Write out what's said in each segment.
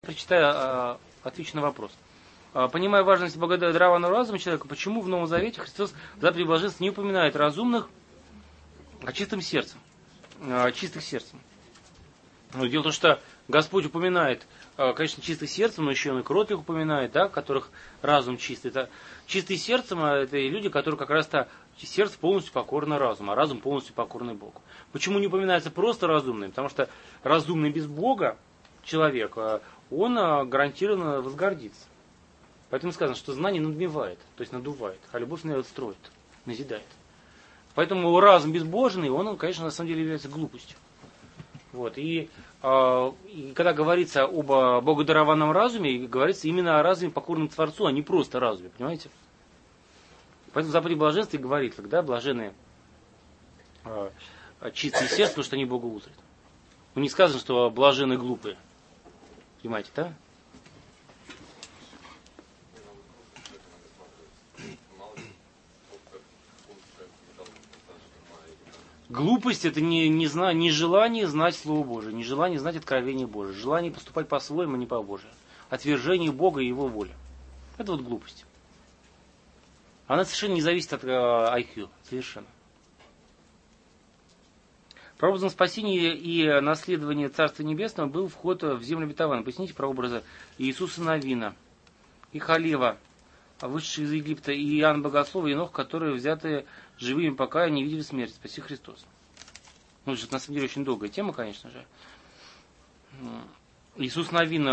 прочитаю, отвечу на вопрос. Понимая важность богодарованного разума человека, почему в Новом Завете Христос за блаженство не упоминает разумных, а чистым сердцем? Чистых сердцем. Дело в том, что Господь упоминает, конечно, чистых сердцем, но еще Он и кротких упоминает, да, которых разум чистый. Это чистые сердцем, это люди, которые как раз-то сердце полностью покорно разуму, а разум полностью покорный Богу. Почему не упоминается просто разумный? Потому что разумный без Бога человек, он гарантированно возгордится. Поэтому сказано, что знание надмевает, то есть надувает, а любовь, наверное, строит, назидает. Поэтому разум безбожный, он, конечно, на самом деле является глупостью. Вот. И когда говорится об богодарованном разуме, говорится именно о разуме покорном Творцу, а не просто разуме, понимаете? Поэтому в заповеди блаженства и говорит, когда блаженные чистые сердце, потому что они Бога узрят. Ну, не сказано, что блаженные глупые. Понимаете, да? Глупость это не желание знать Слово Божие, не желание знать откровение Божие, желание поступать по-своему, а не по Божию. Отвержение Бога и Его воли. Это вот глупость. Она совершенно не зависит от IQ. Совершенно. Прообразом спасения и наследования Царства Небесного был вход в землю обетованную. Поясните прообразы Иисуса Навина, и Халева, вышедших из Египта, и Иоанн Богослова, и Енох, которые взяты живыми, пока не видели смерти. Спаси Христос. Ну, это на самом деле очень долгая тема, конечно же. Иисус Навин,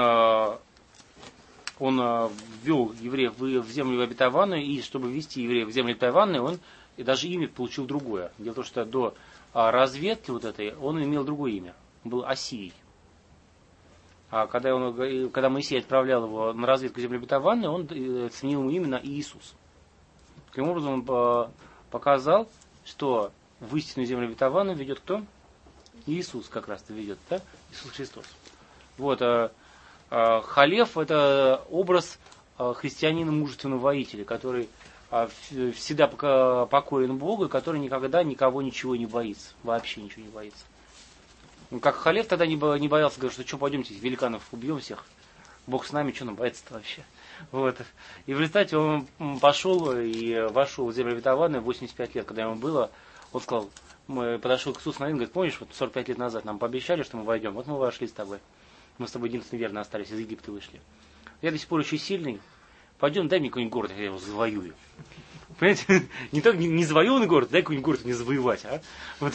он ввел евреев в землю обетованную, и чтобы ввести евреев в землю обетованную, он и даже имя получил другое. Дело в том, что до разведки вот этой он имел другое имя. Он был Осией. А когда Моисей отправлял его на разведку земли обетованной, он сменил ему имя на Иисус. Таким образом, он показал, что в истинную землю обетованную ведет кто? Иисус как раз-то ведет, да? Иисус Христос. Вот. Халев – это образ христианина мужественного воителя, который всегда покорен Богу, который никогда никого ничего не боится. Вообще ничего не боится. Как Халев тогда не боялся, говорит, что пойдемте, великанов убьем всех. Бог с нами, что нам бояться-то вообще? Вот. И в результате он пошел и вошел в землю обетованную в 85 лет, когда ему было. Он сказал, подошел к Иисусу Навину, говорит, помнишь, вот 45 лет назад нам пообещали, что мы войдем, вот мы вошли с тобой. Мы с тобой единственные верно остались, из Египта вышли. Я до сих пор еще сильный. Пойдем, дай мне какой-нибудь город, я его завоюю. Понимаете? Не завоеванный город, дай какой-нибудь город не завоевать, а? Вот.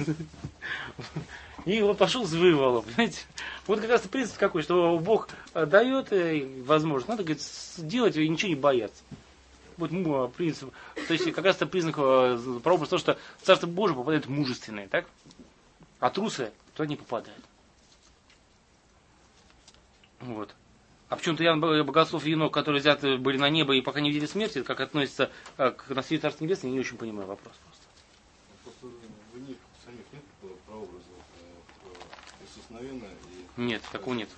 И он пошел завоевал, понимаете? Вот как раз принцип какой, что Бог дает возможность, надо, говорит, делать и ничего не бояться. Вот принцип. То есть как раз это признак прообраз того, что Царство Божие попадает в мужественное, так? А трусы туда не попадают. Вот. А почему-то Иоанн Богослов и Енох, которые взяты были на небо и пока не видели смерти, как относится к наследию Царства Небесного, я не очень понимаю вопрос просто. Просто в них самих нет прообраза Иисуса Навина и... Нет, такого нет.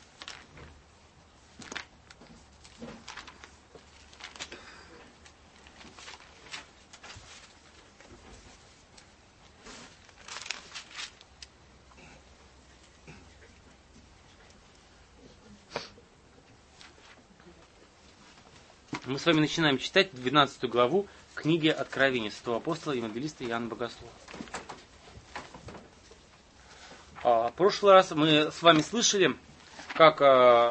Мы с вами начинаем читать 12 главу книги Откровения святого апостола и евангелиста Иоанна Богослова. В прошлый раз мы с вами слышали, как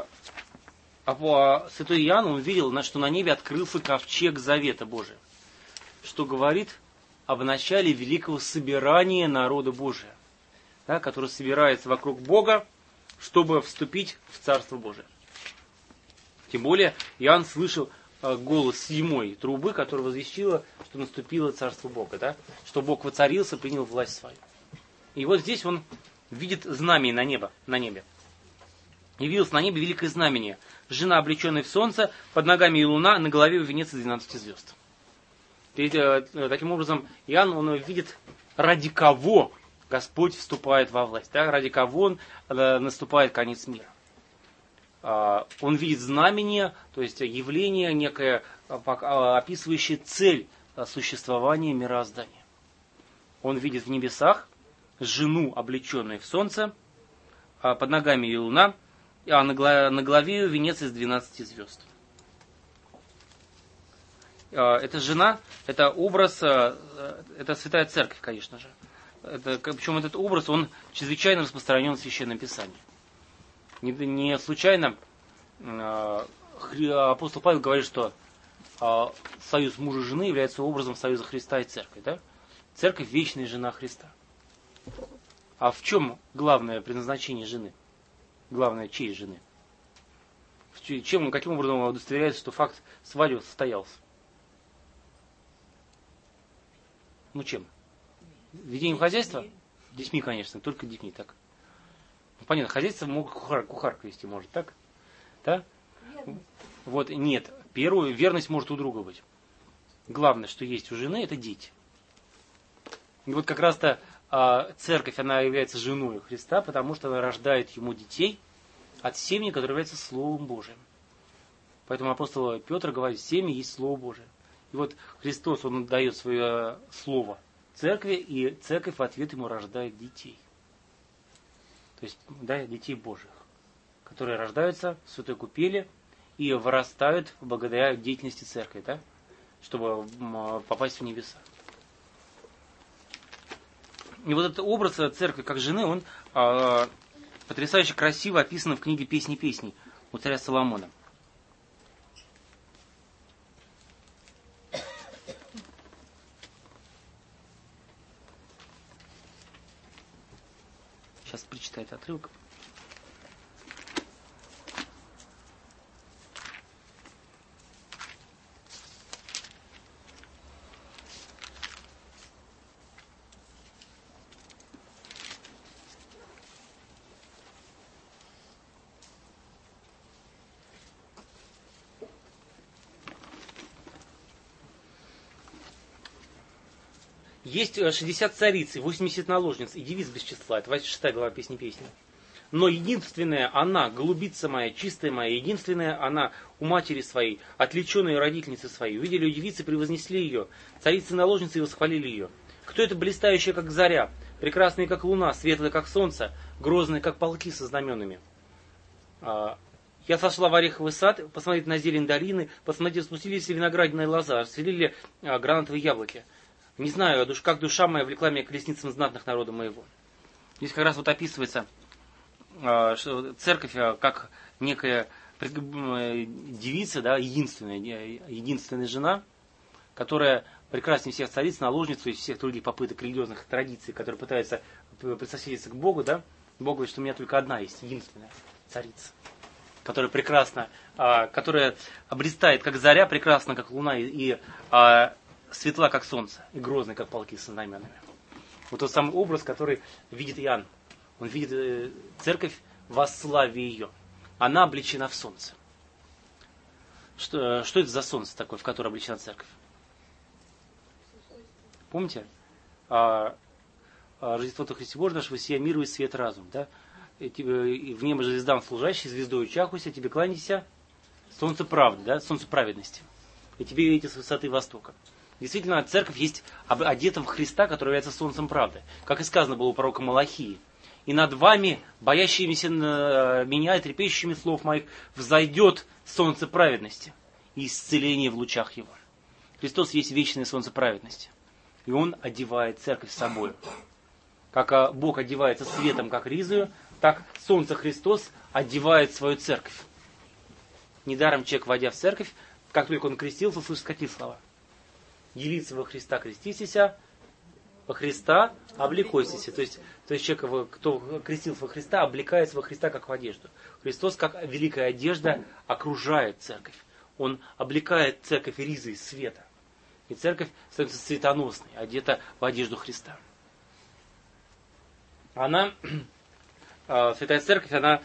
святой Иоанн он видел, что на небе открылся ковчег завета Божия, что говорит об начале великого собирания народа Божия, да, который собирается вокруг Бога, чтобы вступить в Царство Божие. Тем более Иоанн слышал голос седьмой трубы, которая возвестила, что наступило Царство Бога, да? Что Бог воцарился, принял власть свою. И вот здесь он видит знамение на небе. Явилось на небе великое знамение. Жена, облеченная в солнце, под ногами и луна, на голове венец из 12 звезд. И, таким образом, Иоанн, он видит, ради кого Господь вступает во власть, да? Ради кого наступает конец мира. Он видит знамение, то есть явление некое, описывающее цель существования мироздания. Он видит в небесах жену, облеченную в солнце, под ногами и луна, а на голове ее венец из 12 звезд. Эта жена, это образ, это Святая Церковь, конечно же. Причем этот образ, он чрезвычайно распространен в Священном Писании. Не случайно апостол Павел говорит, что союз мужа и жены является образом союза Христа и Церкви. Да? Церковь – вечная жена Христа. А в чем главное предназначение жены? Главная честь жены? Каким образом удостоверяется, что факт свадьбы состоялся? Ну чем? Ведением хозяйства? Детьми, конечно, только детьми, так. Ну, понятно, хозяйство могут кухарка вести, может, так? Да? Вот, нет. Первую верность может у друга быть. Главное, что есть у жены, это дети. И вот как раз-то церковь, она является женой Христа, потому что она рождает ему детей от семени, которое является Словом Божиим. Поэтому апостол Петр говорит, семя есть Слово Божие. И вот Христос, Он дает свое слово церкви, и церковь в ответ ему рождает детей. То есть, да, детей Божьих, которые рождаются в святой купели и вырастают благодаря деятельности церкви, да, чтобы попасть в небеса. И вот этот образ церкви как жены, он потрясающе красиво описан в книге «Песни песней» у царя Соломона. Сейчас прочитаю этот отрывок. Есть 60 цариц, 80 наложниц и девиц без числа. Это 26 глава «Песни песни». Но единственная она, голубица моя, чистая моя, единственная она у матери своей, отличенной родительницы своей. Увидели ее девицы, превознесли ее. Царицы и наложницы восхвалили ее. Кто это блистающая, как заря, прекрасная, как луна, светлая, как солнце, грозная, как полки со знаменами? Я сошла в ореховый сад, посмотреть на зелень долины, посмотреть, спустились ли виноградные лоза, расцвели гранатовые яблоки. Не знаю, как душа моя влекла меня к колесницам знатных народа моего. Здесь как раз вот описывается, что церковь как некая девица, да, единственная жена, которая прекраснее всех цариц, наложница и всех других попыток религиозных традиций, которые пытаются присоседиться к Богу, да. Бог говорит, что у меня только одна есть, единственная царица, которая прекрасна, которая блистает как заря, прекрасна как луна и светла, как солнце, и грозная, как полки со знаменами. Вот тот самый образ, который видит Иоанн. Он видит церковь во славе ее. Она облечена в солнце. Что это за солнце такое, в которое облечена церковь? Помните? Рождество Христе Божие наше, воссия миру и свет разум. Да? И в небо же звездам служащий, звездою чахуся, тебе кланяйся, солнце правды, да? Солнце праведности. И тебе видите с высоты востока. Действительно, церковь есть одета в Христа, который является солнцем правды. Как и сказано было у пророка Малахии. И над вами, боящимися меня и трепещущими слов моих, взойдет солнце праведности и исцеление в лучах его. Христос есть вечное солнце праведности. И Он одевает церковь собой. Как Бог одевается светом, как ризою, так солнце Христос одевает свою церковь. Недаром человек, войдя в церковь, как только он крестился, слышит какие слова? Явиться во Христа, креститеся, во Христа облекайтеся. То есть человек, кто крестился во Христа, облекается во Христа как в одежду. Христос, как великая одежда, окружает церковь. Он облекает церковь ризой света. И церковь становится светоносной, одета в одежду Христа. Она, Святая Церковь, она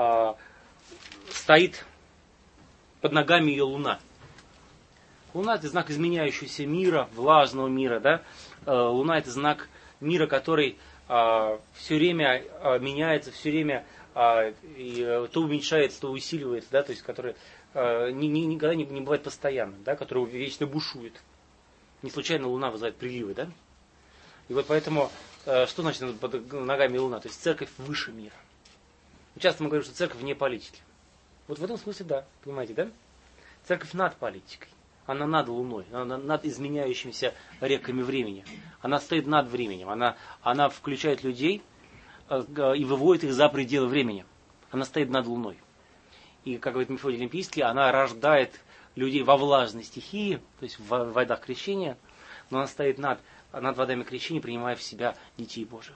стоит под ногами ее луна. Луна – это знак изменяющегося мира, влажного мира. Да? Луна – это знак мира, который все время меняется, все время то уменьшается, то усиливается, да? То есть который никогда не бывает постоянным, да? Который вечно бушует. Не случайно Луна вызывает приливы. Да? И вот поэтому, что значит под ногами Луна? То есть церковь выше мира. Часто мы говорим, что церковь вне политики. Вот в этом смысле да, понимаете, да? Церковь над политикой. Она над Луной, она над изменяющимися реками времени. Она стоит над временем. Она включает людей и выводит их за пределы времени. Она стоит над Луной. И, как говорит Мефодий Олимпийский, она рождает людей во влажной стихии, то есть в водах крещения, но она стоит над водами крещения, принимая в себя детей Божьих.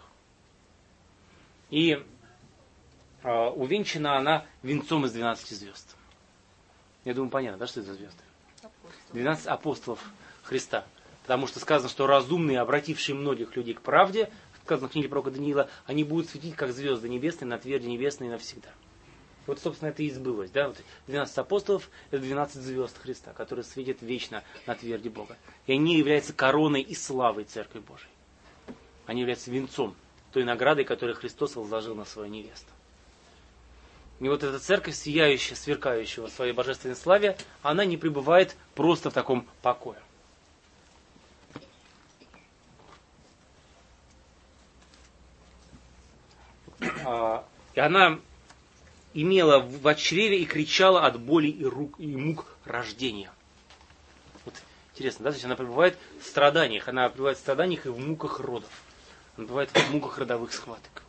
И увенчана она венцом из 12 звезд. Я думаю, понятно, да, что это за звезды? 12 апостолов Христа. Потому что сказано, что разумные, обратившие многих людей к правде, сказано в книге пророка Даниила, они будут светить, как звезды небесные, на тверди небесной навсегда. Вот, собственно, это и сбылось. Да? Вот 12 апостолов – это 12 звезд Христа, которые светят вечно на тверди Бога. И они являются короной и славой Церкви Божией. Они являются венцом, той наградой, которую Христос возложил на свою невесту. И вот эта церковь, сияющая, сверкающая в своей божественной славе, она не пребывает просто в таком покое. И она имела в чреве и кричала от боли и мук рождения. Вот интересно, да? То есть она пребывает в страданиях. Она пребывает в страданиях и в муках родов. Она пребывает в муках родовых схваток.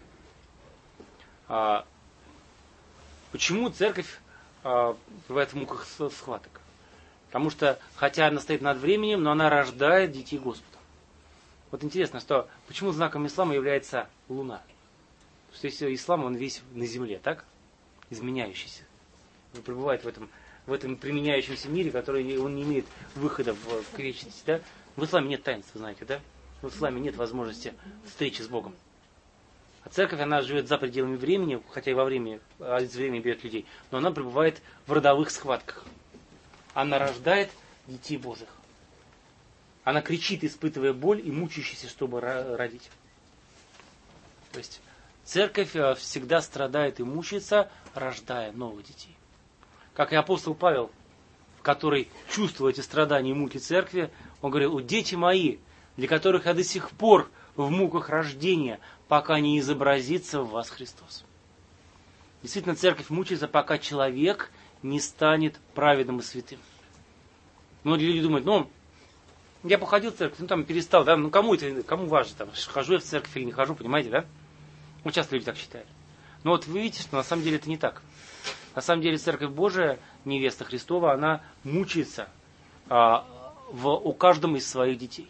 Почему церковь пребывает в муках схваток? Потому что, хотя она стоит над временем, но она рождает детей Господа. Вот интересно, что почему знаком ислама является Луна? Потому что если ислам, он весь на земле, так? Изменяющийся. Он пребывает в этом применяющемся мире, который он не имеет выхода в вечность. Да? В исламе нет таинств, знаете, да? В исламе нет возможности встречи с Богом. А церковь, она живет за пределами времени, хотя и из времени берет людей, но она пребывает в родовых схватках. Она рождает детей Божьих. Она кричит, испытывая боль и мучающаяся, чтобы родить. То есть церковь всегда страдает и мучается, рождая новых детей. Как и апостол Павел, который чувствовал эти страдания и муки церкви, он говорил: дети мои, для которых я до сих пор в муках рождения, пока не изобразится в вас Христос. Действительно, церковь мучается, пока человек не станет праведным и святым. Многие люди думают: я походил в церковь, там перестал, да, кому важно, там, хожу я в церковь или не хожу, понимаете, да? Вот часто люди так считают. Но вот вы видите, что на самом деле это не так. На самом деле Церковь Божия, невеста Христова, она мучается у каждого из своих детей.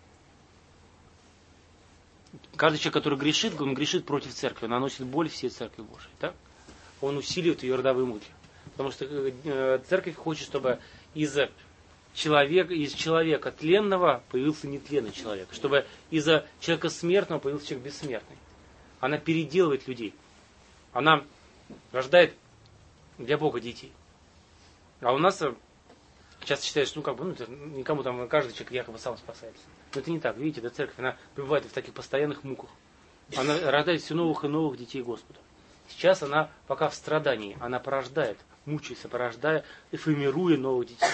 Каждый человек, который грешит, он грешит против церкви, он наносит боль всей Церкви Божией. Так? Он усиливает ее родовые муки. Потому что церковь хочет, чтобы из человека тленного появился нетленный человек. Чтобы из человека смертного появился человек бессмертный. Она переделывает людей. Она рождает для Бога детей. А у нас часто считают, что никому там, каждый человек якобы сам спасается. Но это не так. Видите, да, церковь, она пребывает в таких постоянных муках. Она рождает все новых и новых детей Господа. Сейчас она пока в страдании. Она порождает, мучается, порождая и формируя новых детей.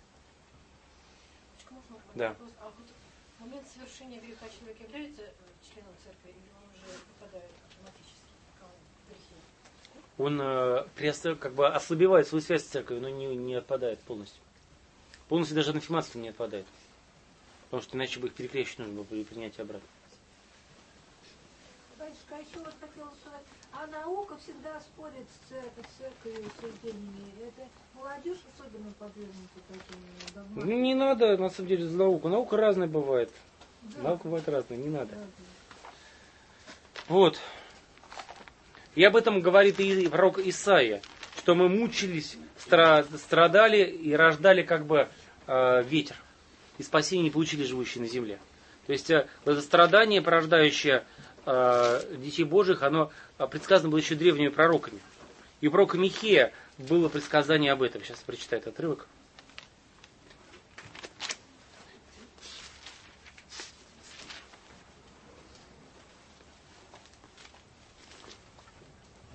Да. А вот в момент совершения греха человек является членом церкви, или он уже попадает автоматически в грехи? Он ослабевает свою связь с церковью, но не отпадает полностью. Полностью даже анафематство не отпадает. Потому что иначе бы их перекрещивать нужно было при принятии обратно. Батюшка, еще вот хотела сказать, а наука всегда спорит с церковью, с суждениями. Это молодежь особенно подвергнута таким догматам? Не надо, на самом деле, за науку. Наука разная бывает. Да. Наука бывает разная, не надо. Да. Вот. И об этом говорит и пророк Исаия, что мы мучились, страдали и рождали ветер. И спасения не получили живущие на земле. То есть это страдание, порождающее детей Божьих, оно предсказано было еще древними пророками. И у пророка Михея было предсказание об этом. Сейчас прочитаю этот отрывок.